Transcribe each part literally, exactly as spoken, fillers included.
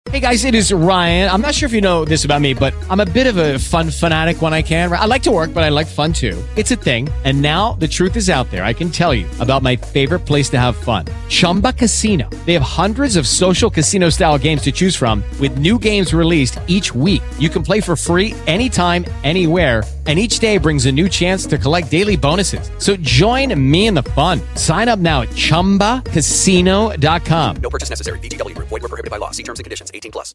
Hey guys, it is Ryan. I'm not sure if you know this about me, but I'm a bit of a fun fanatic when I can. I like to work, but I like fun too. It's a thing. And now the truth is out there. I can tell you about my favorite place to have fun. Chumba Casino. They have hundreds of social casino style games to choose from with new games released each week. You can play for free anytime, anywhere. And each day brings a new chance to collect daily bonuses. So join me in the fun. Sign up now at chumba casino dot com. No purchase necessary. V G W. Void where prohibited by law. See terms and conditions. eighteen plus.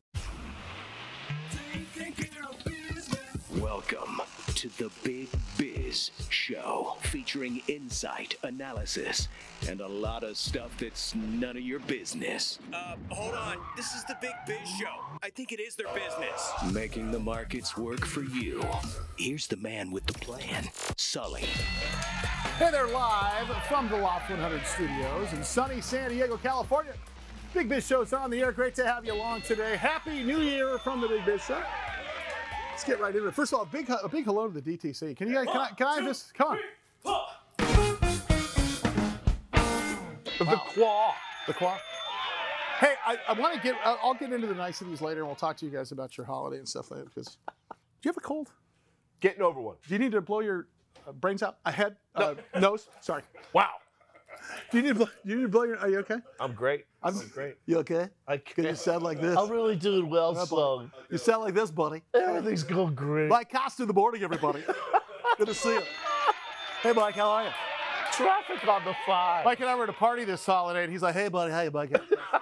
Welcome to the Big Biz Show, featuring insight, analysis, and a lot of stuff that's none of your business. Uh, hold on. This is the Big Biz Show. I think it is their business. Making the markets work for you. Here's the man with the plan, Sully. Hey there, live from the Loft one hundred studios in sunny San Diego, California. Big Biz Show's on the air. Great to have you along today. Happy New Year from the Big Biz Show. Let's get right into it. First of all, a big, a big hello to the D T C. Can you guys, can I, can I just, come on. The Wow. claw. The claw. Hey, I, I want to get, I'll I'll get into the niceties later, and we'll talk to you guys about your holiday and stuff later, because, do you have a cold? Getting over one. Do you need to blow your uh, brains out? A head? Uh, nose? Sorry. Wow. Do you need to blow, do you need to blow your, are you okay? I'm great. I'm, I'm great. You okay? I Because you sound like this. I'm really doing well, Yeah, so You sound like this, buddy. everything's going great. Mike Costa in the morning, everybody. Good to see you. Hey, Mike, how are you? Traffic on the five. Mike and I were at a party this holiday, and he's like, hey, buddy, how you, Mike?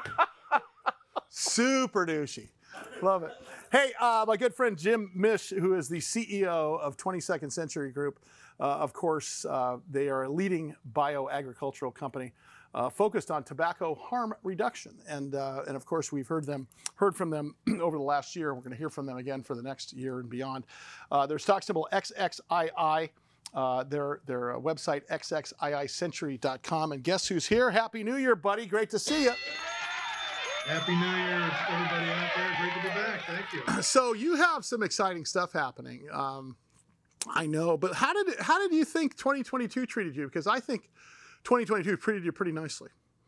Super douchey. Love it. Hey, uh, my good friend Jim Mish, who is the C E O of twenty-second Century Group. Uh, of course, uh, they are a leading bioagricultural company uh, focused on tobacco harm reduction. And, uh, and of course, we've heard them, heard from them over the last year. We're going to hear from them again for the next year and beyond. Uh, their stock symbol X X I I. Uh, their their uh, website, x x i i century dot com. And guess who's here? Happy New Year, buddy. Great to see you. Happy New Year, everybody out there. Great to be back. Thank you. So you have some exciting stuff happening. Um, I know, but how did it, how did you think twenty twenty-two treated you? Because I think twenty twenty-two treated you pretty nicely.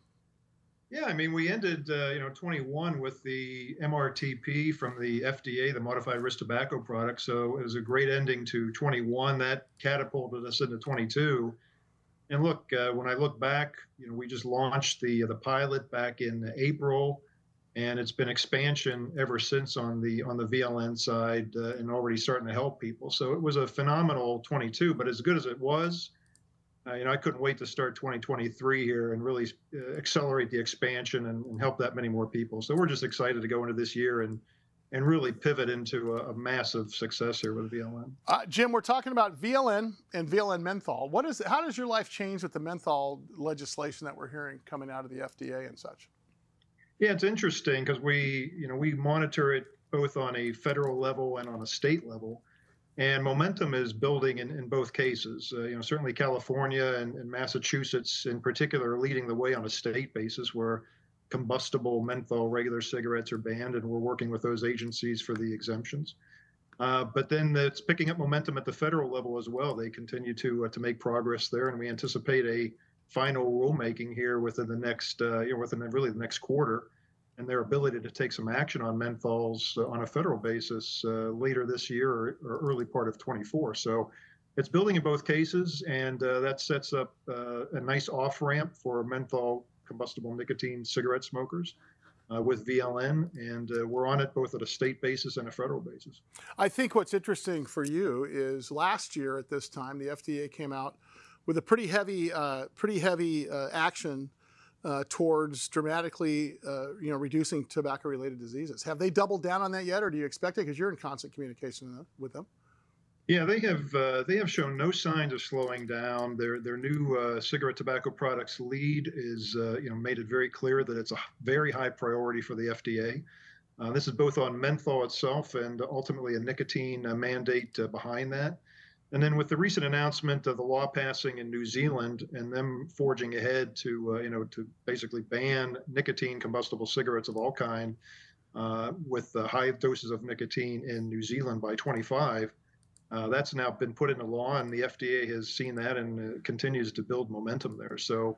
Yeah, I mean, we ended, uh, you know, twenty-one with the M R T P from the F D A, the Modified Risk Tobacco Product. So it was a great ending to twenty-one. That catapulted us into twenty-two. And look, uh, when I look back, you know, we just launched the the pilot back in April, and it's been expansion ever since on the on the V L N side, uh, and already starting to help people. So it was a phenomenal twenty-two. But as good as it was, Uh, you know, I couldn't wait to start twenty twenty-three here and really uh, accelerate the expansion and, and help that many more people. So we're just excited to go into this year and and really pivot into a, a massive success here with V L N. Uh, Jim, we're talking about V L N and V L N menthol. What is? How does your life change with the menthol legislation that we're hearing coming out of the F D A and such? Yeah, it's interesting because we, you know, we monitor it both on a federal level and on a state level. And momentum is building in, in both cases. Uh, you know, certainly California and, and Massachusetts in particular are leading the way on a state basis where combustible menthol regular cigarettes are banned, and we're working with those agencies for the exemptions. Uh, but then it's picking up momentum at the federal level as well. They continue to uh, to make progress there, and we anticipate a final rulemaking here within the next, uh, you know, within the, really the next quarter, and their ability to take some action on menthols uh, on a federal basis uh, later this year or, or early part of twenty-four. So it's building in both cases, and uh, that sets up uh, a nice off-ramp for menthol combustible nicotine cigarette smokers uh, with V L N, and uh, we're on it both at a state basis and a federal basis. I think what's interesting for you is last year at this time, the F D A came out with a pretty heavy, uh, pretty heavy uh, action Uh, towards dramatically, uh, you know, reducing tobacco-related diseases. Have they doubled down on that yet, or do you expect it? Because you're in constant communication with them. Yeah, they have uh, they have shown no signs of slowing down. Their their new uh, cigarette tobacco products lead is uh, you know made it very clear that it's a very high priority for the F D A. Uh, this is both on menthol itself and ultimately a nicotine uh, mandate uh, behind that. And then with the recent announcement of the law passing in New Zealand and them forging ahead to, uh, you know, to basically ban nicotine combustible cigarettes of all kind uh, with uh, high doses of nicotine in New Zealand by twenty-five, uh, that's now been put into law, and the F D A has seen that and uh, continues to build momentum there. So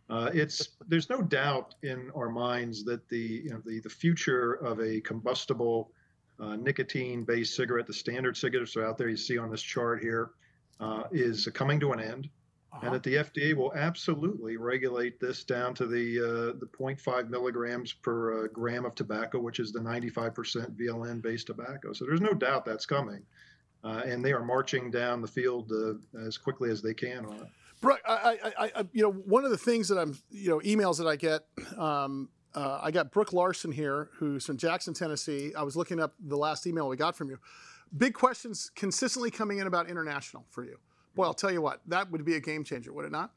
Uh, it's there's no doubt in our minds that the you know the the future of a combustible uh, nicotine-based cigarette, the standard cigarettes are out there you see on this chart here, uh, is coming to an end, uh-huh. and that the F D A will absolutely regulate this down to the uh, the zero point five milligrams per uh, gram of tobacco, which is the ninety-five percent V L N-based tobacco. So there's no doubt that's coming, uh, and they are marching down the field uh, as quickly as they can on it. Brooke, I, I, I, you know, one of the things that I'm, you know, emails that I get, um, uh, I got Brooke Larson here, who's from Jackson, Tennessee. I was looking up the last email we got from you. Big questions consistently coming in about international for you. Boy, I'll tell you what, that would be a game changer, would it not?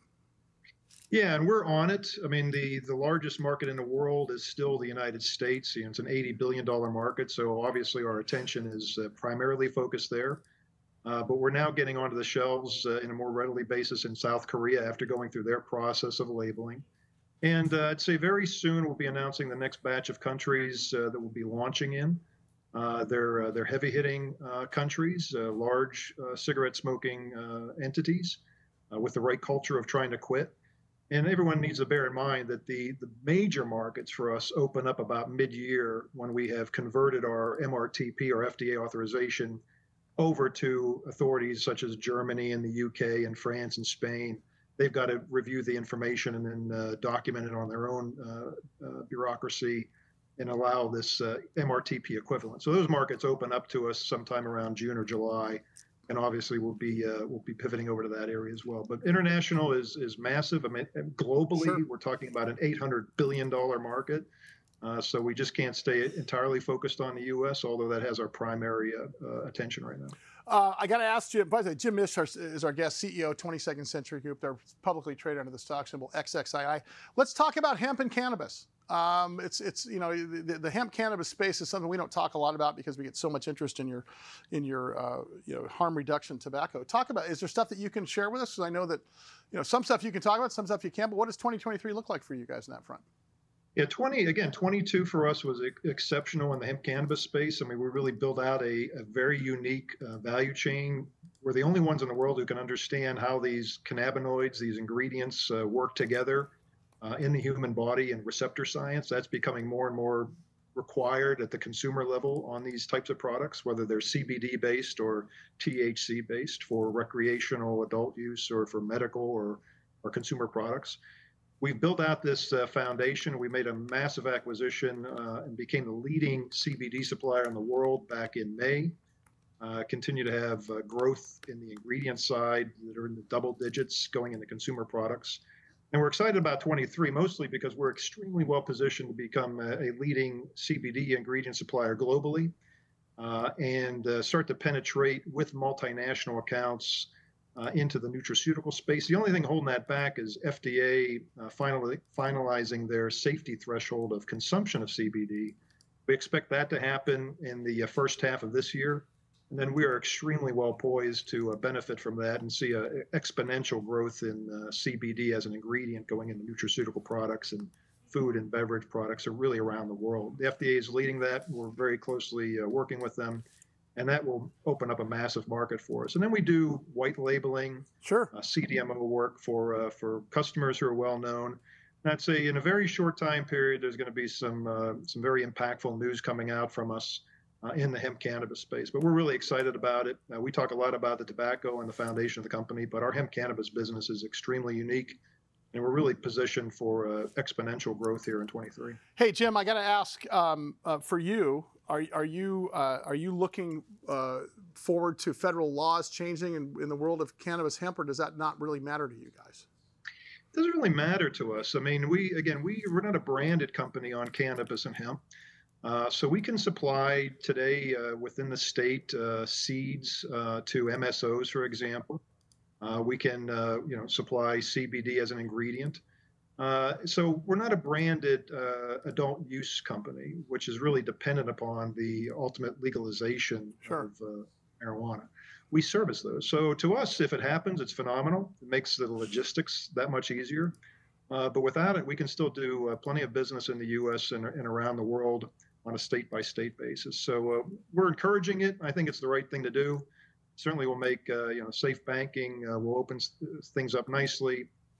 Yeah, and we're on it. I mean, the, the largest market in the world is still the United States. You know, it's an eighty billion dollars market, so obviously our attention is uh, primarily focused there. Uh, but we're now getting onto the shelves uh, in a more readily basis in South Korea after going through their process of labeling. And uh, I'd say very soon we'll be announcing the next batch of countries uh, that we'll be launching in. Uh, they're, uh, they're heavy-hitting uh, countries, uh, large uh, cigarette smoking uh, entities uh, with the right culture of trying to quit. And everyone needs to bear in mind that the, the major markets for us open up about mid-year when we have converted our M R T P or F D A authorization over to authorities such as Germany and the U K and France and Spain. They've got to review the information and then uh, document it on their own uh, uh, bureaucracy and allow this uh, M R T P equivalent. So those markets open up to us sometime around June or July, and obviously we'll be uh, we'll be pivoting over to that area as well. But international is is massive. I mean, globally, sure. We're talking about an eight hundred billion dollars market. Uh, so we just can't stay entirely focused on the U S, although that has our primary uh, uh, attention right now. Uh, I got to ask Jim, by the way, Jim Mish is our guest, C E O, twenty-second Century Group. They're publicly traded under the stock symbol X X I I. Let's talk about hemp and cannabis. Um, it's, it's you know, the, the hemp cannabis space is something we don't talk a lot about because we get so much interest in your, in your uh, you know, harm reduction tobacco. Talk about, is there stuff that you can share with us? Because I know that, you know, some stuff you can talk about, some stuff you can't, but what does twenty twenty-three look like for you guys in that front? Yeah, twenty again, twenty-two for us was exceptional in the hemp cannabis space. I mean, we really built out a, a very unique uh, value chain. We're the only ones in the world who can understand how these cannabinoids, these ingredients, uh, work together uh, in the human body and receptor science. That's becoming more and more required at the consumer level on these types of products, whether they're C B D based or T H C based for recreational adult use or for medical or, or consumer products. We've built out this uh, foundation. We made a massive acquisition uh, and became the leading C B D supplier in the world back in May. Uh, continue to have uh, growth in the ingredient side that are in the double digits going into consumer products. And we're excited about twenty-three, mostly because we're extremely well positioned to become a, a leading C B D ingredient supplier globally uh, and uh, start to penetrate with multinational accounts Uh, into the nutraceutical space. The only thing holding that back is F D A uh, finally finalizing their safety threshold of consumption of C B D. We expect that to happen in the uh, first half of this year. And then we are extremely well poised to uh, benefit from that and see a exponential growth in uh, C B D as an ingredient going into nutraceutical products and food and beverage products are really around the world. The F D A is leading that. We're very closely uh, working with them. And that will open up a massive market for us. And then we do white labeling, sure, uh, C D M O work for uh, for customers who are well known. And I'd say in a very short time period, there's going to be some uh, some very impactful news coming out from us uh, in the hemp cannabis space. But we're really excited about it. Uh, we talk a lot about the tobacco and the foundation of the company, but our hemp cannabis business is extremely unique. And we're really positioned for uh, exponential growth here in twenty-three. Hey, Jim, I got to ask um, uh, for you. Are, are you uh, are you looking uh, forward to federal laws changing in, in the world of cannabis hemp, or does that not really matter to you guys? It doesn't really matter to us. I mean, we again, we we're not a branded company on cannabis and hemp, uh, so we can supply today uh, within the state uh, seeds uh, to M S Os, for example. Uh, we can uh, you know supply C B D as an ingredient. Uh, so we're not a branded uh, adult use company, which is really dependent upon the ultimate legalization sure. of uh, marijuana. We service those. So to us, if it happens, it's phenomenal. It makes the logistics that much easier. Uh, but without it, we can still do uh, plenty of business in the U S and, and around the world on a state-by-state basis. So uh, we're encouraging it. I think it's the right thing to do. Certainly will make uh, you know safe banking, uh, will open things up nicely.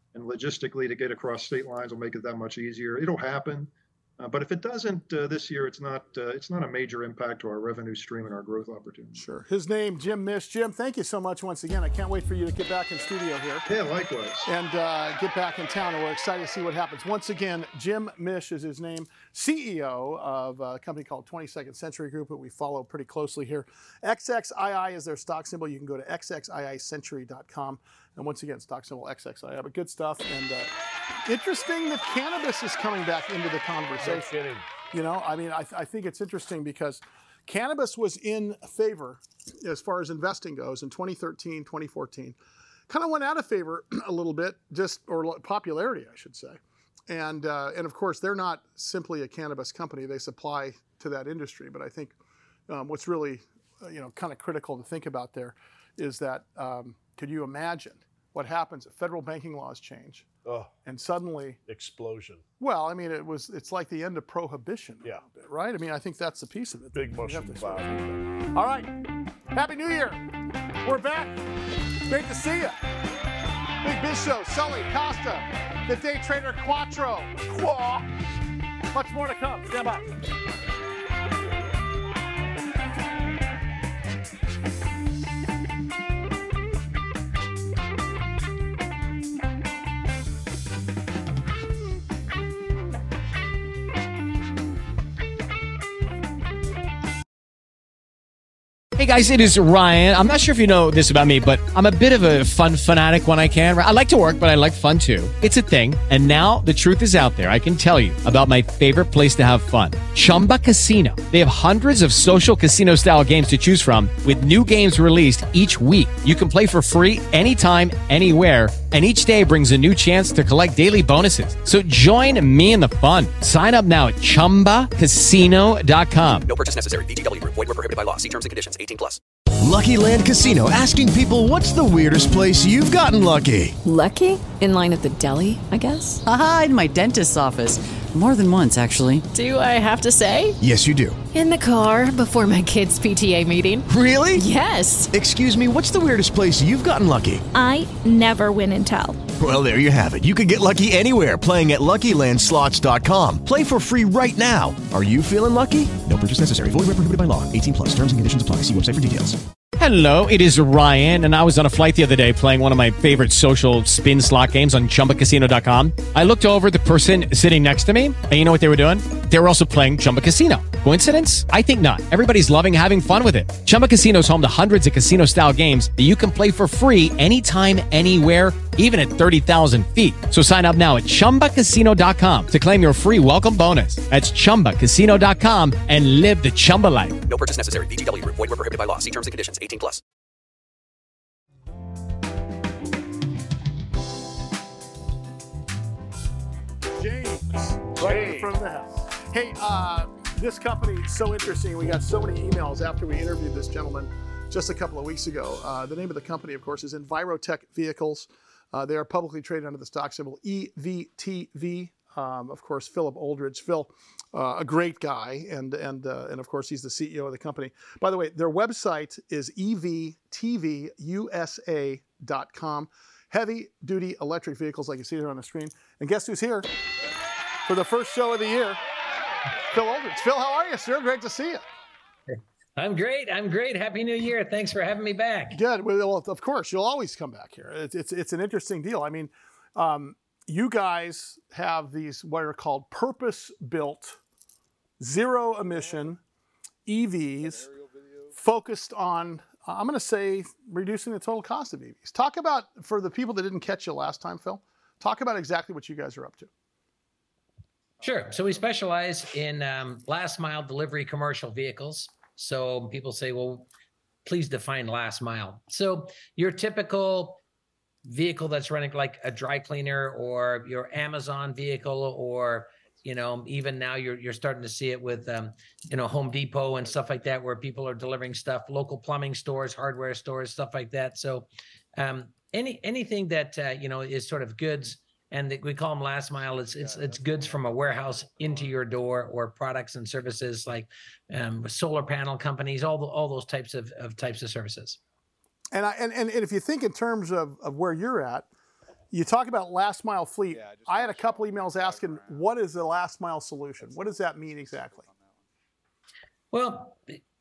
and logistically to get across state lines will make it that much easier. It'll happen. Uh, but if it doesn't uh, this year, it's not uh, it's not a major impact to our revenue stream and our growth opportunities. Sure. His name, Jim Mish. Jim, thank you so much once again. I can't wait for you to get back in studio here. Yeah, likewise. And uh, get back in town, and we're excited to see what happens. Once again, Jim Mish is his name, C E O of a company called twenty-second Century Group that we follow pretty closely here. X X I I is their stock symbol. You can go to X X I I century dot com. And once again, stock symbol X X I I. But good stuff. And uh, interesting that cannabis is coming back into the conversation. No kidding. You know, I mean, I, th- I think it's interesting because cannabis was in favor as far as investing goes in twenty thirteen, twenty fourteen. Kind of went out of favor a little bit, just or popularity, I should say. And uh, and of course, they're not simply a cannabis company; they supply to that industry. But I think um, what's really, uh, you know, kind of critical to think about there is that um, could you imagine what happens if federal banking laws change Oh, and suddenly? explosion. Well, I mean, it was. It's like the end of prohibition. a Yeah. little bit, right? I mean, I think that's the piece of it. Big You have mushroom to sort of cloud. think about. All right. Happy New Year. We're back. Great to see you. Big Biz Show, Sully, Costa, the Day Trader Quattro. Qua. Much more to come. Stand by. Hey guys, it is Ryan. I'm not sure if you know this about me, but I'm a bit of a fun fanatic when I can. I like to work, but I like fun too. It's a thing. And now the truth is out there. I can tell you about my favorite place to have fun. Chumba Casino. They have hundreds of social casino style games to choose from with new games released each week. You can play for free anytime, anywhere. And each day brings a new chance to collect daily bonuses. So join me in the fun. Sign up now at chumba casino dot com. No purchase necessary. V G W Group. Void where prohibited by law. See terms and conditions. eighteen plus. Lucky Land Casino, asking people, what's the weirdest place you've gotten lucky? Lucky? In line at the deli, I guess? Aha, in my dentist's office. More than once, actually. Do I have to say? Yes, you do. In the car before my kids' P T A meeting. Really? Yes. Excuse me, what's the weirdest place you've gotten lucky? I never win and tell. Well, there you have it. You can get lucky anywhere, playing at Lucky Land Slots dot com. Play for free right now. Are you feeling lucky? No purchase necessary. Void where prohibited by law. eighteen plus. Terms and conditions apply. See website for details. Hello, it is Ryan, and I was on a flight the other day playing one of my favorite social spin slot games on chumba casino dot com. I looked over at the person sitting next to me, and you know what they were doing? They were also playing Chumba Casino. Coincidence? I think not. Everybody's loving having fun with it. Chumba Casino is home to hundreds of casino-style games that you can play for free anytime, anywhere, even at thirty thousand feet. So sign up now at chumba casino dot com to claim your free welcome bonus. That's chumba casino dot com and live the Chumba life. No purchase necessary. V G W Group. Void where prohibited by law. See terms and conditions. eighteen plus. James, right from the house. Hey, uh, this company is so interesting. We got so many emails after we interviewed this gentleman just a couple of weeks ago. Uh, the name of the company, of course, is Envirotech Vehicles. Uh, they are publicly traded under the stock symbol E V T V. Um, of course, Philip Aldridge. Phil, uh, a great guy, and and uh, and of course, he's the C E O of the company. By the way, their website is E V T V U S A dot com. Heavy duty electric vehicles, like you see here on the screen. And guess who's here for the first show of the year? Phil Aldridge. Phil, how are you, sir? Great to see you. I'm great. I'm great. Happy New Year. Thanks for having me back. Good. Well, of course, you'll always come back here. It's it's, it's an interesting deal. I mean, um, you guys have these what are called purpose-built, zero-emission E Vs focused on, I'm going to say, reducing the total cost of E Vs. Talk about, for the people that didn't catch you last time, Phil, talk about exactly what you guys are up to. Sure. So we specialize in um, last mile delivery commercial vehicles. So people say, well, please define last mile. So your typical vehicle that's running like a dry cleaner or your Amazon vehicle, or, you know, even now you're you're starting to see it with, um, you know, Home Depot and stuff like that, where people are delivering stuff, local plumbing stores, hardware stores, stuff like that. So um, any anything that, uh, you know, is sort of goods, and we call them last mile. It's it's it's goods from a warehouse into your door, or products and services like um, solar panel companies, all the, all those types of, of types of services. And, I, and and and if you think in terms of, of where you're at, You talk about last mile fleet. I had a couple emails asking, what is the last mile solution? What does that mean exactly? Well,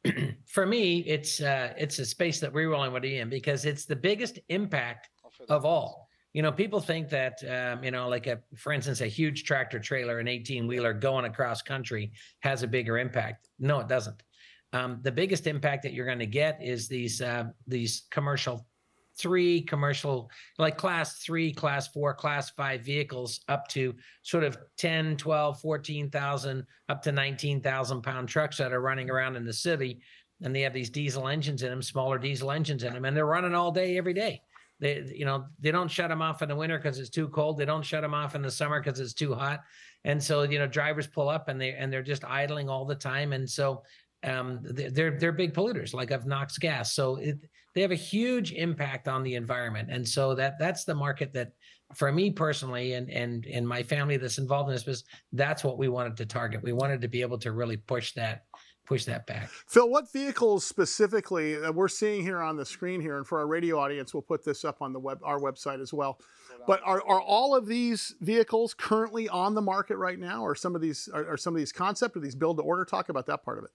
for me, it's uh, it's a space that we really want to be in because it's the biggest impact of all. You know, people think that, um, you know, like a, for instance, a huge tractor trailer, an eighteen wheeler going across country has a bigger impact. No, it doesn't. Um, the biggest impact that you're going to get is these uh, these commercial three commercial, like class three, class four, class five vehicles up to sort of ten, twelve, fourteen thousand, up to nineteen thousand pound trucks that are running around in the city. And they have these diesel engines in them, smaller diesel engines in them, and they're running all day, every day. They, you know, they don't shut them off in the winter because it's too cold. They don't shut them off in the summer because it's too hot. And so, you know, drivers pull up and they, and they're just idling all the time. And so um, they're, they're big polluters, like of NOx gas. So it, they have a huge impact on the environment. And so that, that's the market that, for me personally, and, and, and my family that's involved in this business, that's what we wanted to target. We wanted to be able to really push that, push that back. Phil, what vehicles specifically that we're seeing here on the screen here, and for our radio audience, we'll put this up on the web, our website as well. But are, are all of these vehicles currently on the market right now, or some of these are, are some of these concept or these build to order? Talk about that part of it.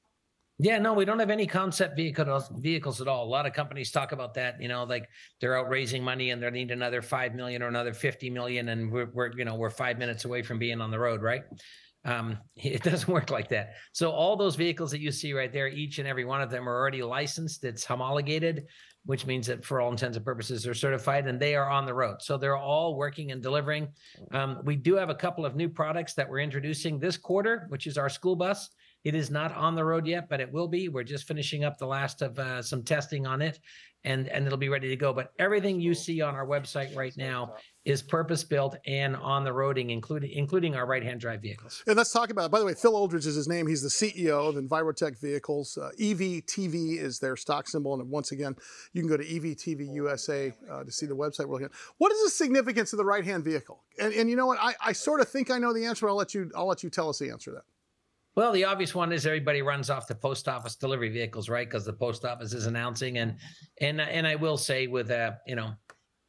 Yeah, no, we don't have any concept vehicles vehicles at all. A lot of companies talk about that, you know, like they're out raising money and they need another five million or another fifty million, and we're, we're you know we're five minutes away from being on the road, right? Um, it doesn't work like that. So all those vehicles that you see right there, each and every one of them are already licensed. It's homologated, which means that for all intents and purposes, they're certified and they are on the road. So they're all working and delivering. Um, we do have a couple of new products that we're introducing this quarter, which is our school bus. It is not on the road yet, but it will be. We're just finishing up the last of uh, some testing on it, and, and it'll be ready to go. But everything you see on our website right now is purpose-built and on the roading, including including our right-hand drive vehicles. And let's talk about it. By the way, Phil Oldridge is his name. He's the C E O of Envirotech Vehicles. Uh, E V T V is their stock symbol. And once again, you can go to E V T V U S A uh, to see the website we're looking at. What is the significance of the right-hand vehicle? And, and you know what? I, I sort of think I know the answer. I'll let you, I'll let you tell us the answer to that. Well, the obvious one is everybody runs off the post office delivery vehicles, right? Because the post office is announcing, and and and I will say, with a you know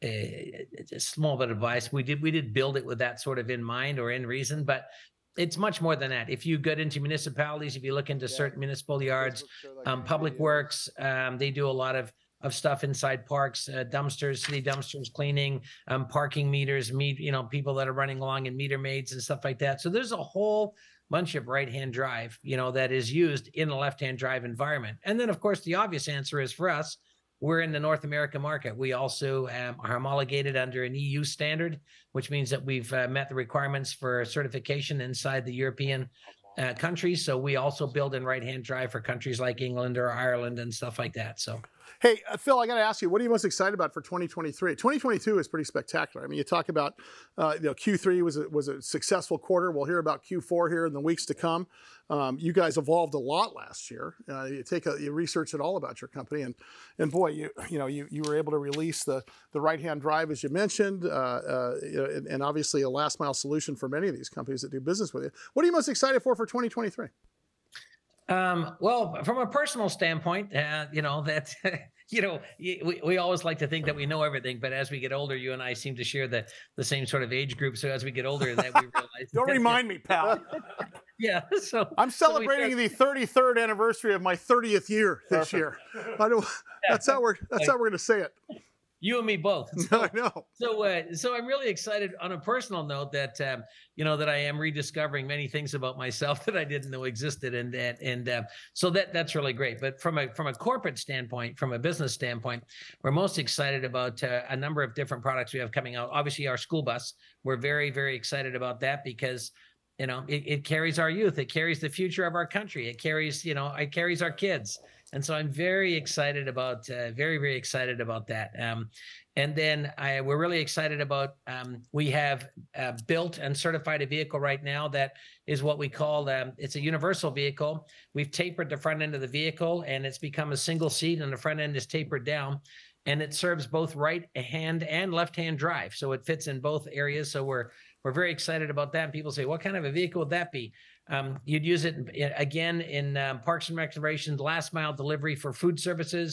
a, a small bit of advice, we did we did build it with that sort of in mind or in reason, but it's much more than that. If you get into municipalities, if you look into certain municipal yards, um, Public Works, um, they do a lot of of stuff inside parks, uh, dumpsters, city dumpsters, cleaning, um, parking meters, meet you know people that are running along in meter maids and stuff like that. So there's a whole bunch of right-hand drive, you know, that is used in a left-hand drive environment. And then, of course, the obvious answer is for us, we're in the North American market. We also um, are homologated under an E U standard, which means that we've uh, met the requirements for certification inside the European uh, countries. So we also build in right-hand drive for countries like England or Ireland and stuff like that. So. Hey, uh, Phil, I got to ask you, what are you most excited about for twenty twenty-three? twenty twenty-two is pretty spectacular. I mean, you talk about, uh, you know, Q three was a, was a successful quarter. We'll hear about Q four here in the weeks to come. Um, you guys evolved a lot last year. Uh, you take a, you research it all about your company, and and boy, you you know, you you were able to release the the right-hand drive as you mentioned, uh, uh, and, and obviously a last mile solution for many of these companies that do business with you. What are you most excited for for twenty twenty-three? Um, well, from a personal standpoint, uh, you know, that, you know, we, we always like to think that we know everything, but as we get older, you and I seem to share the, the same sort of age group. So as we get older, that we realize. Don't remind me, pal. Yeah. So I'm celebrating so the thirty-third anniversary of my thirtieth year this year. I don't, that's how we're, that's how we're going to say it. You and me both. So, I know. So, uh, so I'm really excited on a personal note that, um, you know, that I am rediscovering many things about myself that I didn't know existed. And, and, and uh, so that, that's really great. But from a, from a corporate standpoint, from a business standpoint, we're most excited about uh, a number of different products we have coming out. Obviously our school bus, we're very, very excited about that because, you know, it, it carries our youth. It carries the future of our country. It carries, you know, it carries our kids. And so I'm very excited about, uh, very, very excited about that. Um, and then I, we're really excited about, um, we have uh, built and certified a vehicle right now that is what we call, um, it's a universal vehicle. We've tapered the front end of the vehicle and it's become a single seat and the front end is tapered down. And it serves both right hand and left hand drive. So it fits in both areas. So we're, we're very excited about that. And people say, what kind of a vehicle would that be? Um, you'd use it in, again in um, parks and recreation, last mile delivery for food services,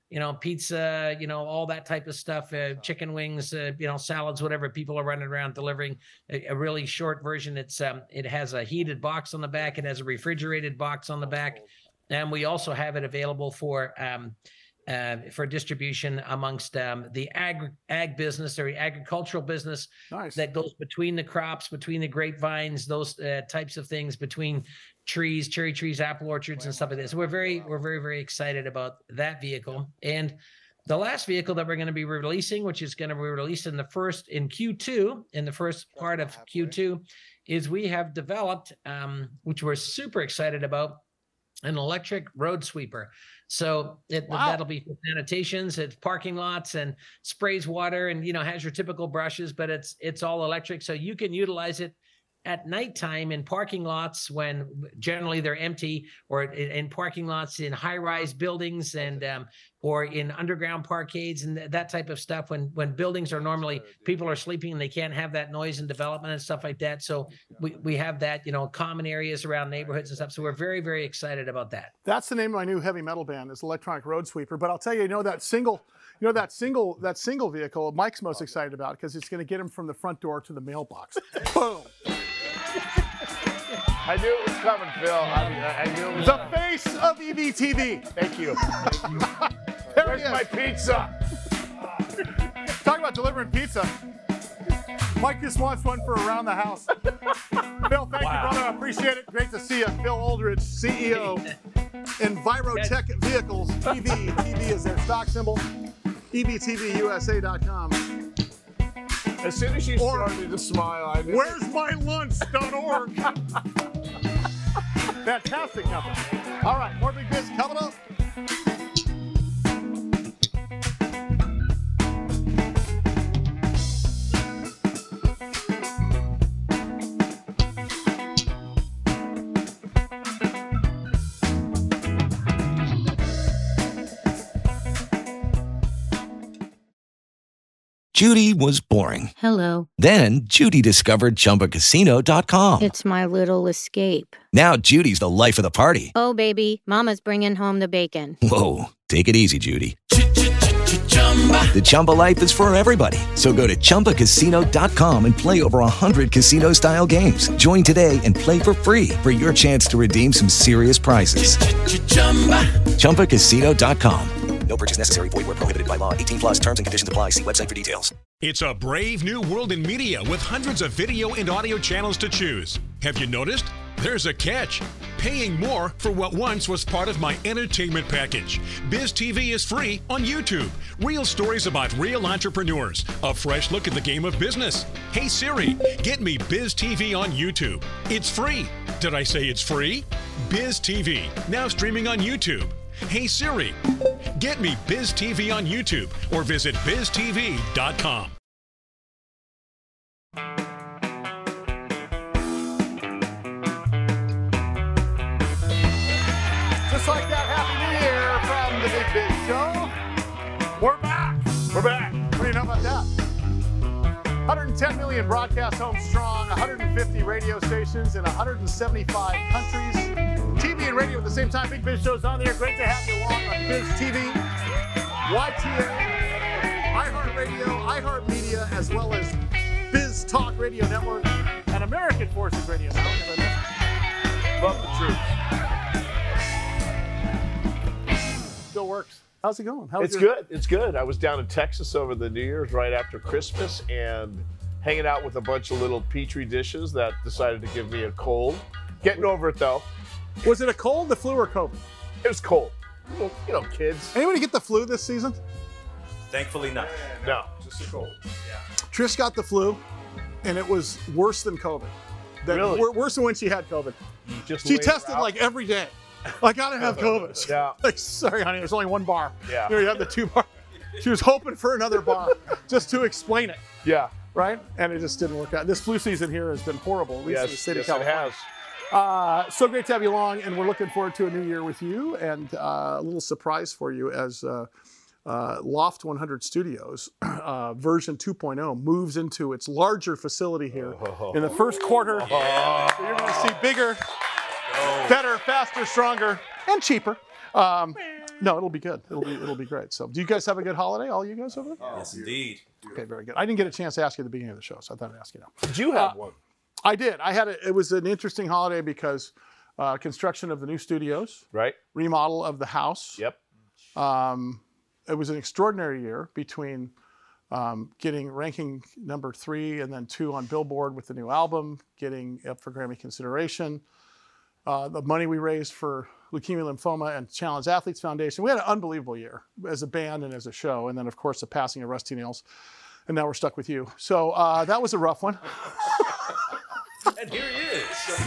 you know, pizza, you know, all that type of stuff, uh, chicken wings, uh, you know, salads, whatever people are running around delivering. A, a really short version. It's um, it has a heated box on the back. It has a refrigerated box on the back, and we also have it available for um, uh, for distribution amongst um, the ag ag business or agricultural business nice. that goes between the crops, between the grapevines, those uh, types of things, between trees, cherry trees, apple orchards, and stuff like this. So we're very, we're very, very excited about that vehicle. And the last vehicle that we're going to be releasing, which is going to be released in the first in Q two, in the first part of Q two, is we have developed, um, which we're super excited about, an electric road sweeper. So it, wow. that'll be for sanitations, it's parking lots, and sprays water, and you know has your typical brushes, but it's it's all electric, so you can utilize it at nighttime in parking lots when generally they're empty, or in, in parking lots in high-rise buildings, and um, or in underground parkades and th- that type of stuff. When when buildings are normally people are sleeping and they can't have that noise and development and stuff like that. So we we have that, you know, common areas around neighborhoods and stuff. So we're very very excited about that. That's the name of my new heavy metal band, is Electronic Road Sweeper. But I'll tell you, you know that single. You know, that single that single vehicle Mike's most excited about, because it's going to get him from the front door to the mailbox. Boom. I knew it was coming, Phil. I, I knew it was the face of E V T V. Thank you. There Where's my pizza? Talk about delivering pizza. Mike just wants one for around the house. Phil, thank wow. you, brother. I appreciate it. Great to see you. Phil Aldridge, C E O, Envirotech Vehicles, E V. E V is their stock symbol. E V T V U S A dot com. As soon as you or, started to smile, I knew. Where's my lunch dot org. Fantastic company. All right, more big biz coming up. Judy was boring. Hello. Then Judy discovered Chumba Casino dot com. It's my little escape. Now Judy's the life of the party. Oh, baby, mama's bringing home the bacon. Whoa, take it easy, Judy. The Chumba life is for everybody. So go to Chumba Casino dot com and play over one hundred casino-style games. Join today and play for free for your chance to redeem some serious prizes. Chumba Casino dot com. No purchase necessary. Void where prohibited by law. eighteen plus terms and conditions apply. See website for details. It's a brave new world in media with hundreds of video and audio channels to choose. Have you noticed? There's a catch. Paying more for what once was part of my entertainment package. Biz T V is free on YouTube. Real stories about real entrepreneurs. A fresh look at the game of business. Hey Siri, get me Biz T V on YouTube. It's free. Did I say it's free? Biz T V, now streaming on YouTube. Hey Siri, get me Biz T V on YouTube or visit biz t v dot com. Just like that, Happy New Year from the Big Biz Show. We're back. We're back. What do you know about that? one hundred ten million broadcast homes strong, one hundred fifty radio stations in one hundred seventy-five countries. T V and radio at the same time. Big Biz Show's on there. Great to have you along on Biz T V, Y T N, iHeartRadio, iHeartMedia, as well as Biz Talk Radio Network and American Forces Radio Network. Love the troops. Still works. How's it going? How's it's your... good. It's good. I was down in Texas over the New Year's right after Christmas and hanging out with a bunch of little Petri dishes that decided to give me a cold. Getting over it, though. Was it a cold, the flu, or COVID? It was cold. You know, kids. Anybody get the flu this season? Thankfully not. No. Just a cold. Yeah. Trish got the flu, and it was worse than COVID. That, really? Worse than when she had COVID. Just she tested like every day. I gotta have COVID. Yeah. Like, sorry, honey, there's only one bar. Yeah. You know, you have the two bar. She was hoping for another bar just to explain it. Yeah. Right? And it just didn't work out. This flu season here has been horrible, at least yes, in the state yes, of California. It has. Uh, so great to have you along, and we're looking forward to a new year with you. And uh, a little surprise for you as uh, uh, Loft one hundred Studios uh, version two point oh moves into its larger facility here oh. in the first quarter. Oh. So you're going to see bigger, oh. better, faster, stronger, and cheaper. Um, No, it'll be good. It'll be it'll be great. So, do you guys have a good holiday? All you guys over there? Yes, indeed. Okay, very good. I didn't get a chance to ask you at the beginning of the show, so I thought I'd ask you now. Did you have Uh, one? I did. I had a, it was an interesting holiday because uh, construction of the new studios, right? Remodel of the house. Yep. Um, it was an extraordinary year between um, getting ranking number three and then two on Billboard with the new album, getting up for Grammy consideration, uh, the money we raised for Leukemia Lymphoma and Challenge Athletes Foundation. We had an unbelievable year as a band and as a show, and then of course the passing of Rusty Nails, and now we're stuck with you. So uh, that was a rough one. And here he is.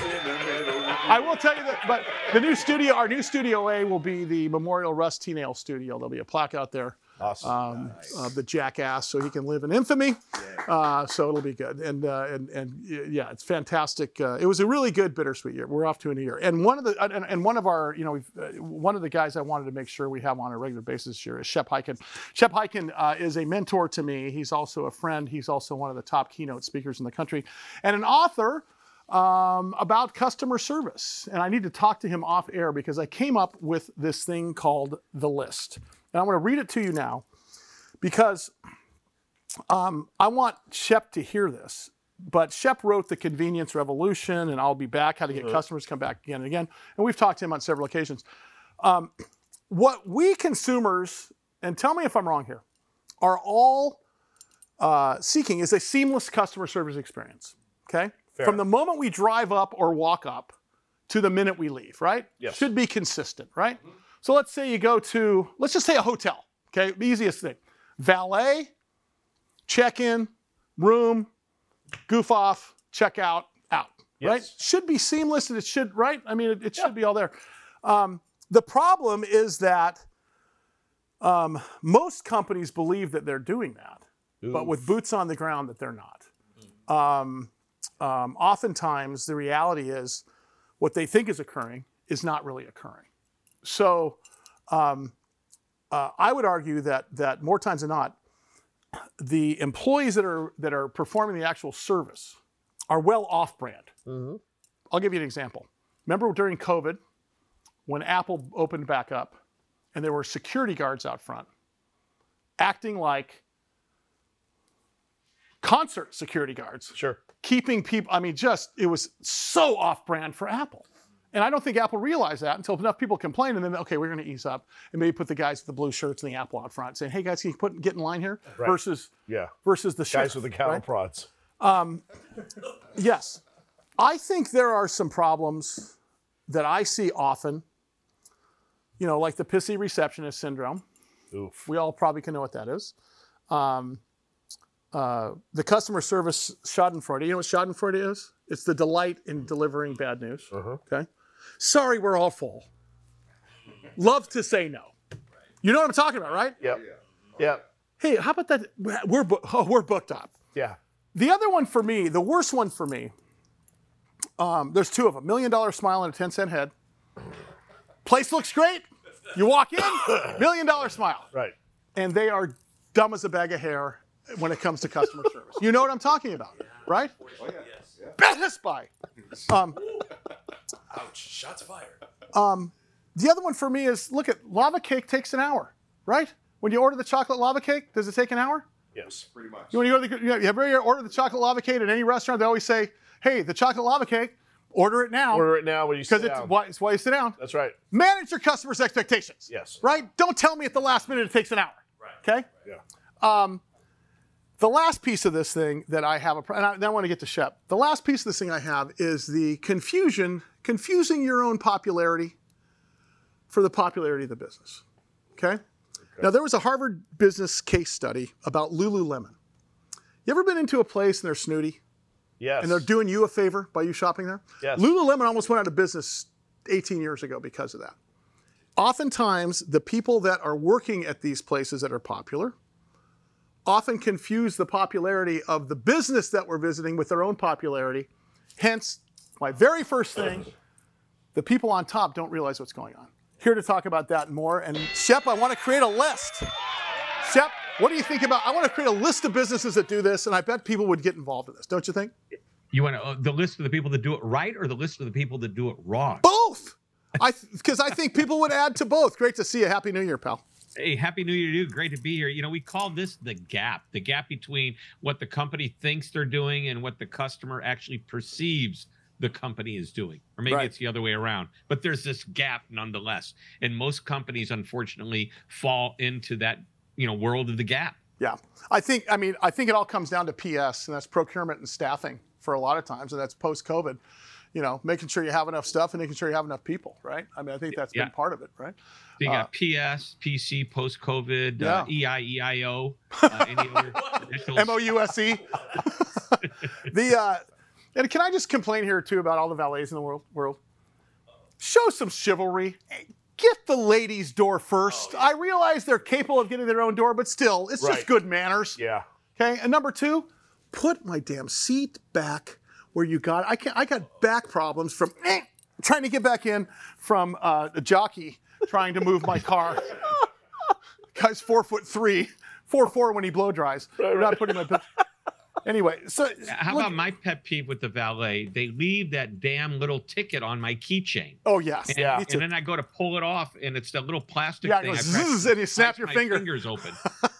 I will tell you that, but the new studio, our new Studio A will be the Memorial Rusty Nail Studio. There'll be a plaque out there. Awesome. Um, uh, the jackass, so he can live in infamy. Uh, so it'll be good. And uh, and and yeah, it's fantastic. Uh, it was a really good bittersweet year. We're off to a new year. And one of the and, and one of our, you know, we've, uh, one of the guys I wanted to make sure we have on a regular basis this year is Shep Hyken. Shep Hyken uh, is a mentor to me. He's also a friend. He's also one of the top keynote speakers in the country, and an author um, about customer service. And I need to talk to him off air because I came up with this thing called The List. And I'm going to read it to you now because um, I want Shep to hear this. But Shep wrote The Convenience Revolution and I'll Be Back, How to Get Mhm. Customers to Come Back Again and Again. And we've talked to him on several occasions. Um, what we consumers, and tell me if I'm wrong here, are all uh, seeking is a seamless customer service experience, okay? Fair. From the moment we drive up or walk up to the minute we leave, right? Yes. Should be consistent, right? So let's say you go to, let's just say a hotel, okay? The easiest thing. Valet, check-in, room, goof off, check out, out, right? Should be seamless and it should, right? I mean, it, it should be all there. Um, the problem is that um, most companies believe that they're doing that, but with boots on the ground that they're not. Um, um, oftentimes the reality is what they think is occurring is not really occurring. So um, uh, I would argue that that more times than not, the employees that are that are performing the actual service are well off brand. Mm-hmm. I'll give you an example. Remember during COVID, when Apple opened back up, and there were security guards out front, acting like concert security guards. Sure. Keeping people. I mean, just it was so off brand for Apple. And I don't think Apple realized that until enough people complained, and then, okay, we're going to ease up and maybe put the guys with the blue shirts and the Apple out front saying, hey, guys, can you put, get in line here? Right. Versus, Yeah. versus the Guys sheriff, with the cattle right? prods. Um, yes. I think there are some problems that I see often, you know, like the pissy receptionist syndrome. Oof. We all probably can know what that is. Um, uh, the customer service schadenfreude. You know what schadenfreude is? It's the delight in delivering bad news. Uh-huh. Okay. Sorry, we're all full. Love to say no. You know what I'm talking about, right? Yep. Yep. Hey, how about that? We're bo- oh, we're booked up. Yeah. The other one for me, the worst one for me, um, there's two of them. Million dollar smile and a ten cent head. Place looks great. You walk in, million dollar smile. Right. And they are dumb as a bag of hair when it comes to customer service. You know what I'm talking about, right? Oh, yeah. Yes. Best Buy. Um, Ouch. Shots fired. um, the other one for me is, look at lava cake takes an hour, right? When you order the chocolate lava cake, does it take an hour? Yes. Pretty much. You when you go to the, you, know, you ever order the chocolate lava cake at any restaurant, they always say, hey, the chocolate lava cake, order it now. Order it now when you sit Because it's down. why, it's why you sit down. That's right. Manage your customers' expectations. Yes. Right? Don't tell me at the last minute it takes an hour. Right. Okay? Yeah. Um, the last piece of this thing that I have, a, and I, then I want to get to Shep. The last piece of this thing I have is the confusion, confusing your own popularity for the popularity of the business. Okay? okay? Now, there was a Harvard business case study about Lululemon. You ever been into a place and they're snooty? Yes. And they're doing you a favor by you shopping there? Yes. Lululemon almost went out of business eighteen years ago because of that. Oftentimes, the people that are working at these places that are popular often confuse the popularity of the business that we're visiting with their own popularity. Hence, my very first thing, the people on top don't realize what's going on. Here to talk about that and more. And Shep, I want to create a list. Shep, what do you think about, I want to create a list of businesses that do this, and I bet people would get involved in this, don't you think? You want to, uh, the list of the people that do it right or the list of the people that do it wrong? Both. I because I think people would add to both. Great to see you. Happy New Year, pal. Hey, Happy New Year to you. Great to be here. You know, we call this the gap, the gap between what the company thinks they're doing and what the customer actually perceives the company is doing. Or maybe Right. it's the other way around. But there's this gap nonetheless. And most companies, unfortunately, fall into that, you know, world of the gap. Yeah, I think. I mean, I think it all comes down to P S, and that's procurement and staffing for a lot of times, and that's post-COVID. You know, making sure you have enough stuff and making sure you have enough people, right? I mean, I think that's Yeah. been part of it, right? So you got Uh, P S, P C, post-COVID, Yeah. uh, E I E I O, uh, any other initials? M O U S E. The uh, and can I just complain here too about all the valets in the world? World, show some chivalry. Get the ladies' door first. I realize they're capable of getting their own door, but still, it's Right. just good manners. Yeah. Okay. And number two, put my damn seat back where you got. I can I got back problems from eh, trying to get back in from uh, a jockey trying to move my car. Guy's four foot three, four four when he blow dries. Right, right. Not putting my. Anyway, so How look- about my pet peeve with the valet? They leave that damn little ticket on my keychain. Oh yes, And, yeah. Me too. and then I go to pull it off, and it's that little plastic Yeah, it thing. goes I press- zzz, and you snap slice your my finger. fingers open.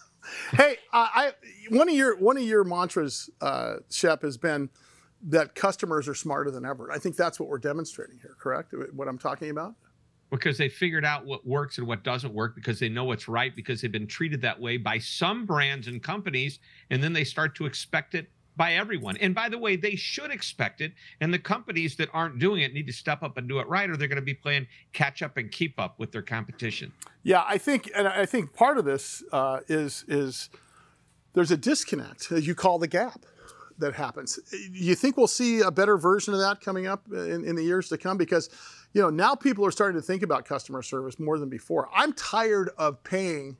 Hey, uh, I one of your one of your mantras, uh, Shep, has been that customers are smarter than ever. I think that's what we're demonstrating here. Correct? What I'm talking about? Because they figured out what works and what doesn't work, because they know what's right, because they've been treated that way by some brands and companies, and then they start to expect it by everyone. And by the way, they should expect it, and the companies that aren't doing it need to step up and do it right, or they're going to be playing catch up and keep up with their competition. Yeah, I think, and I think part of this uh, is is there's a disconnect, as you call the gap, that happens. You think we'll see a better version of that coming up in, in the years to come? Because, you know, now people are starting to think about customer service more than before. I'm tired of paying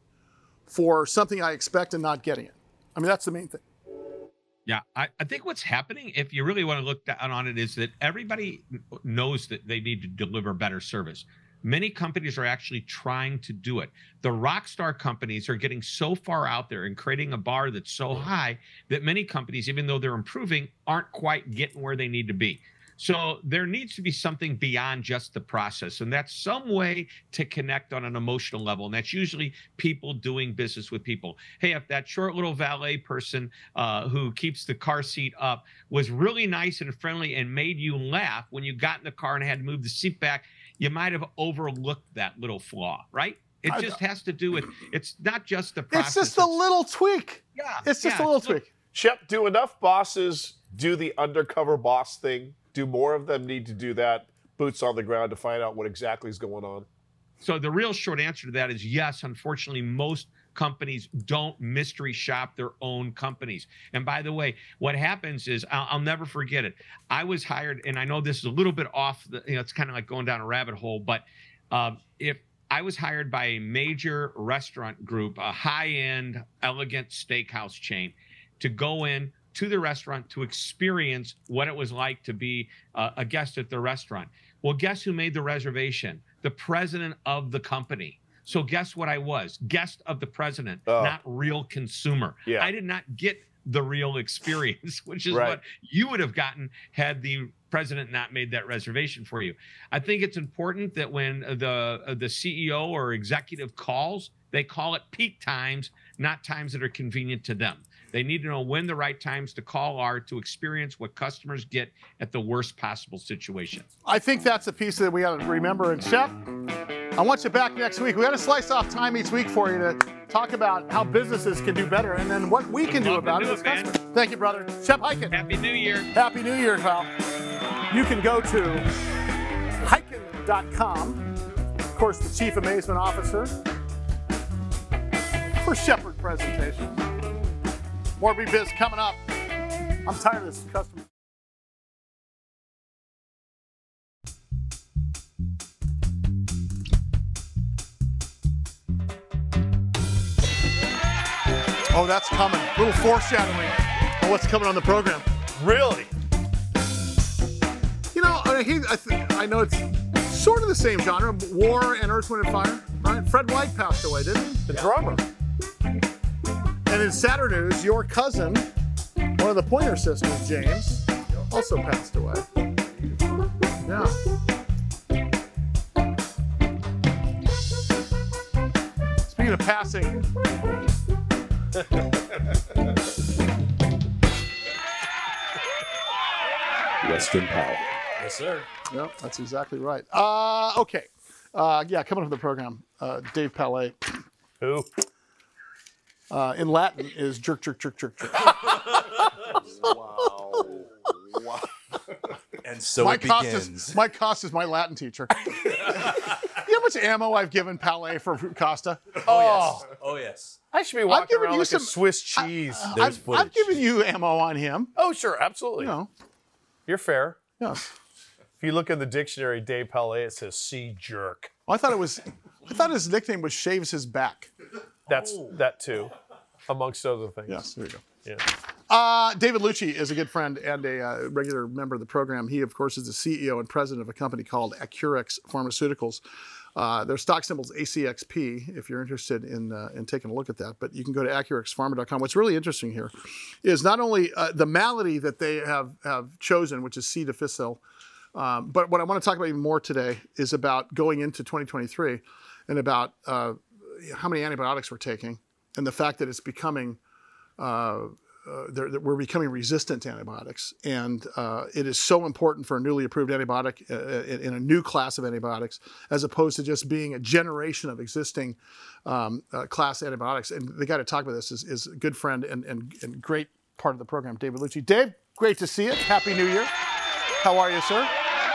for something I expect and not getting it. I mean, that's the main thing. Yeah, I, I think what's happening, if you really want to look down on it, is that everybody knows that they need to deliver better service. Many companies are actually trying to do it. The rock star companies are getting so far out there and creating a bar that's so high that many companies, even though they're improving, aren't quite getting where they need to be. So there needs to be something beyond just the process, and that's some way to connect on an emotional level, and that's usually people doing business with people. Hey, if that short little valet person uh, who keeps the car seat up was really nice and friendly and made you laugh when you got in the car and had to move the seat back, you might have overlooked that little flaw, right? It just has to do with, it's not just the process. It's just a little tweak. Yeah. It's just yeah, a little it's tweak. Shep, do enough bosses do the undercover boss thing? Do more of them need to do that, boots on the ground, to find out what exactly is going on? So the real short answer to that is yes. Unfortunately, most companies don't mystery shop their own companies. And by the way, what happens is, I'll, I'll never forget it. I was hired, and I know this is a little bit off, the, you know, it's kind of like going down a rabbit hole, but um, if I was hired by a major restaurant group, a high-end, elegant steakhouse chain, to go in to the restaurant to experience what it was like to be uh, a guest at the restaurant. Well, guess who made the reservation? The president of the company. So guess what I was? Guest of the president, Oh. not real consumer. Yeah. I did not get the real experience, which is Right. what you would have gotten had the president not made that reservation for you. I think it's important that when the uh, the C E O or executive calls, they call it peak times, not times that are convenient to them. They need to know when the right times to call are to experience what customers get at the worst possible situation. I think that's a piece that we got to remember. And Shep, I want you back next week. We got to slice off time each week for you to talk about how businesses can do better and then what we can do Love to about do it as it, man. customers. Thank you, brother. Shep Hyken. Happy New Year. Happy New Year, pal. You can go to hyken dot com. Of course, the Chief Amazement Officer for Shepherd presentation. More Be Biz coming up. I'm tired of this customer. Oh, that's coming. A little foreshadowing of what's coming on the program. Really? You know, I, he, I, th- I know it's sort of the same genre, War and Earth, Wind and Fire, right? Fred White passed away, didn't he? The drummer. And in sadder news, your cousin, one of the Pointer Sisters, James, also passed away. Yeah. Speaking of passing. Weston Powell. Yes, sir. Yep, that's exactly right. Uh, okay. Uh, yeah, coming up with the program, uh, Dave Palais. Who? Uh, in Latin is jerk, jerk, jerk, jerk, jerk. Wow. Wow. And so Mike it Costas, begins. Mike Costa is my Latin teacher. You know how much ammo I've given Palais for Costa? Oh, yes. Oh, yes. I should be I've walking given around you like some a Swiss cheese. I, There's I've, footage. I've given you ammo on him. Oh, sure, absolutely. You know, You're fair. yes. If you look in the dictionary, Dave Palais, it says sea jerk. Well, I thought it was. I thought his nickname was Shaves His Back. That's that too, amongst other things. Yes, there you go. Yeah. Uh, David Lucci is a good friend and a uh, regular member of the program. He, of course, is the C E O and president of a company called Acurx Pharmaceuticals. Uh, their stock symbol is A C X P if you're interested in uh, in taking a look at that. But you can go to acurx pharma dot com. What's really interesting here is not only uh, the malady that they have, have chosen, which is C. difficile, um, but what I want to talk about even more today is about going into twenty twenty-three and about uh, how many antibiotics we're taking and the fact that it's becoming uh, Uh, they're, they're, we're becoming resistant to antibiotics, and uh, it is so important for a newly approved antibiotic uh, in, in a new class of antibiotics, as opposed to just being a generation of existing um, uh, class antibiotics. And the guy to talk about this is, is a good friend and, and, and great part of the program, David Lucci. Dave, great to see you. Happy New Year. How are you, sir?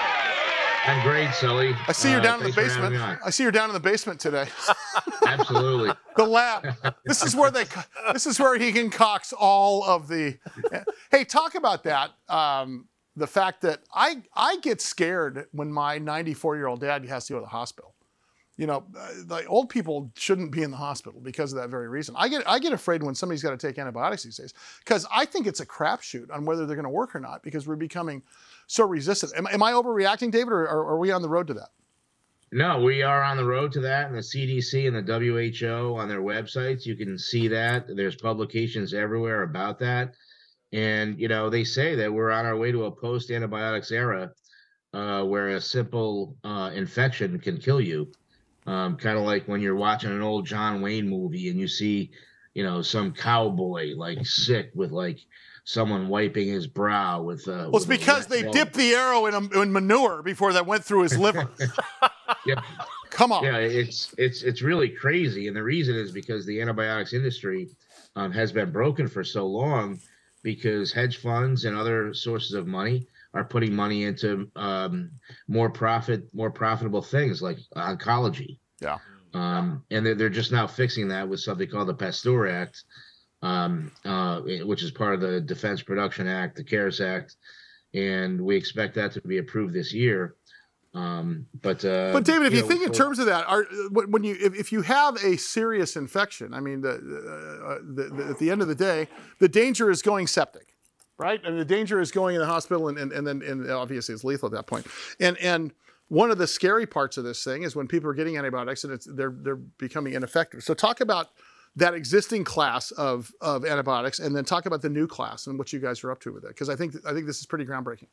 I'm great, Sully. I see you're Uh, down in the thanks for having basement. me on. I see you're down in the basement today. Absolutely. The lab. This is where they. This is where he concocts all of the. Hey, talk about that. Um, the fact that I I get scared when my ninety-four-year-old dad has to go to the hospital. You know, uh, like old people shouldn't be in the hospital because of that very reason. I get I get afraid when somebody's got to take antibiotics these days because I think it's a crapshoot on whether they're going to work or not because we're becoming so resistant. Am, am I overreacting, David, or, or are we on the road to that? No, we are on the road to that, and the C D C and the W H O on their websites, you can see that. There's publications everywhere about that. And, you know, they say that we're on our way to a post-antibiotics era uh, where a simple uh, infection can kill you. Um, kind of like when you're watching an old John Wayne movie and you see, you know, some cowboy, like, sick with, like, someone wiping his brow with. Uh, Well, it's because they dipped the arrow in, a, in manure before that went through his liver. Yeah. Come on. Yeah, it's it's it's really crazy, and the reason is because the antibiotics industry um, has been broken for so long because hedge funds and other sources of money are putting money into um, more profit, more profitable things like oncology. Yeah. Um, and they're, they're just now fixing that with something called the PASTEUR Act, um, uh, which is part of the Defense Production Act, the CARES Act, and we expect that to be approved this year. Um, but uh, but David, if you, know, think in for- terms of that, are when you if, if you have a serious infection, I mean, the, uh, the, the, at the end of the day, the danger is going septic, right? And the danger is going in the hospital, and and, and then and obviously it's lethal at that point. And and one of the scary parts of this thing is when people are getting antibiotics and it's they're they're becoming ineffective. So talk about that existing class of of antibiotics, and then talk about the new class and what you guys are up to with it, because I think I think this is pretty groundbreaking.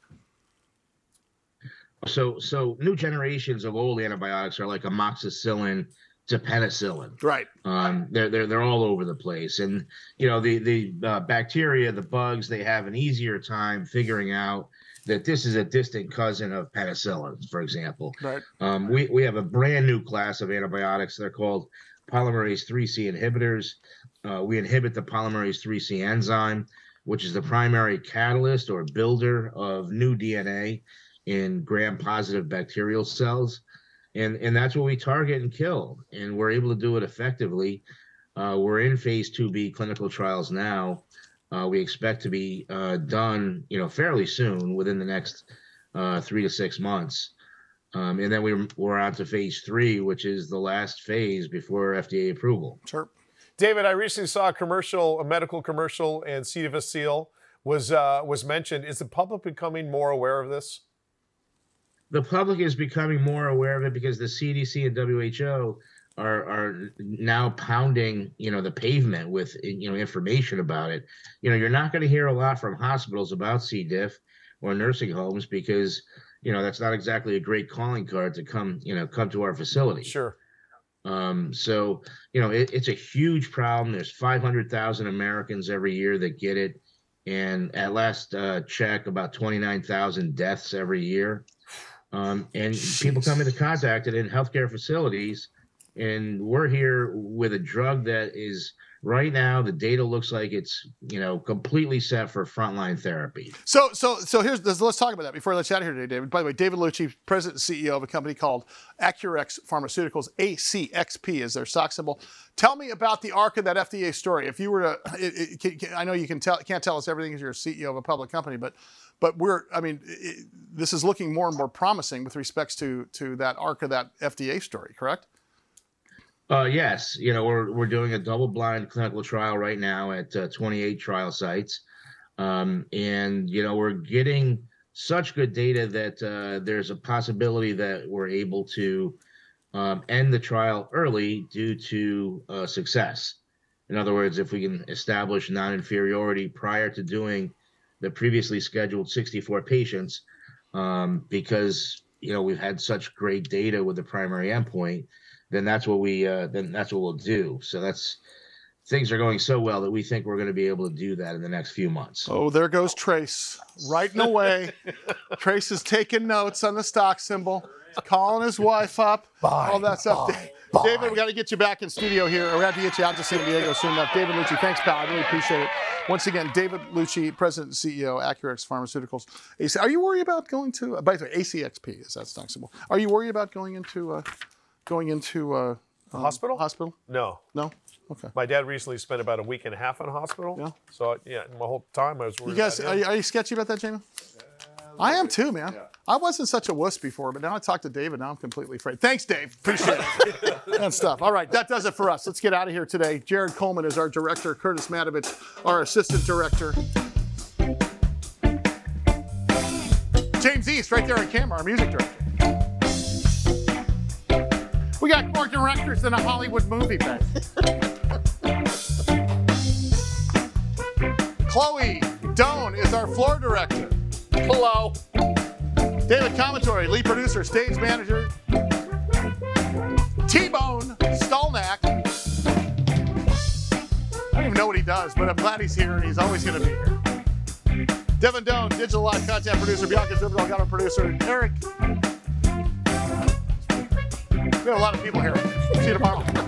So, so new generations of old antibiotics are like amoxicillin to penicillin. Right. Um, they're they're they're all over the place, and you know the the uh, bacteria, the bugs, they have an easier time figuring out that this is a distant cousin of penicillin, for example. Right. Um, we we have a brand new class of antibiotics. They're called polymerase three C inhibitors. Uh, we inhibit the polymerase three C enzyme, which is the primary catalyst or builder of new D N A in gram-positive bacterial cells, and and that's what we target and kill, and we're able to do it effectively. Uh, we're in phase two B clinical trials now. Uh, we expect to be uh, done, you know, fairly soon, within the next uh, three to six months, um, and then we we're on to phase three, which is the last phase before F D A approval. Sure. David, I recently saw a commercial, a medical commercial, and C. difficile was uh, was mentioned. Is the public becoming more aware of this? The public is becoming more aware of it because the C D C and W H O are are now pounding, you know, the pavement with, you know, information about it. You know, you're not going to hear a lot from hospitals about C. diff or nursing homes because, you know, that's not exactly a great calling card to come, you know, come to our facility. Sure. Um, so, you know, it, it's a huge problem. There's five hundred thousand Americans every year that get it. And at last uh, check, about twenty-nine thousand deaths every year. Um, and Jeez. people come into contact it in healthcare facilities. And we're here with a drug that is right now, the data looks like it's, you know, completely set for frontline therapy. So, so, so here's, let's talk about that before I let you out of here today, David. By the way, David Lucci, president and C E O of a company called Acurx Pharmaceuticals. A C X P is their stock symbol. Tell me about the arc of that F D A story. If you were to, it, it, I know you can tell, can't tell us everything because you're a C E O of a public company, but, but we're, I mean, it, this is looking more and more promising with respects to, to that arc of that F D A story, correct? Uh, yes, you know, we're we're doing a double-blind clinical trial right now at uh, twenty-eight trial sites, um, and you know we're getting such good data that uh, there's a possibility that we're able to um, end the trial early due to uh, success. In other words, if we can establish non-inferiority prior to doing the previously scheduled sixty-four patients, um, because you know we've had such great data with the primary endpoint. Then that's what we uh, then that's what we'll do. So that's things are going so well that we think we're going to be able to do that in the next few months. Oh, there goes Trace, writing away. Trace is taking notes on the stock symbol, calling his wife up, buy, all that stuff. Buy, buy. David, we got to get you back in studio here. We have to get you out to San Diego soon enough. David Lucci, thanks, pal. I really appreciate it. Once again, David Lucci, president and C E O, Acurx Pharmaceuticals. Are you worried about going to? Uh, by the way, A C X P is that stock symbol. Are you worried about going into? Uh, Going into uh, um, hospital? Hospital? No. No? Okay. My dad recently spent about a week and a half in hospital. Yeah. So, yeah, my whole time I was worried You guys, about are you, are you sketchy about that, Jamie? Uh, I am too, man. Yeah. I wasn't such a wuss before, but now I talk to David, now I'm completely afraid. Thanks, Dave. Appreciate it. And stuff. All right, that does it for us. Let's get out of here today. Jared Coleman is our director. Curtis Matovich, our assistant director. James East, right there on camera, our music director. We got more directors than a Hollywood movie, man. Chloe Doan is our floor director. Hello. David Comatory, lead producer, stage manager. T-Bone Stolnak. I don't even know what he does, but I'm glad he's here, and he's always going to be here. Devin Doan, digital live content producer. Bianca Zubidal, got our producer. Eric. We have a lot of people here. See you tomorrow.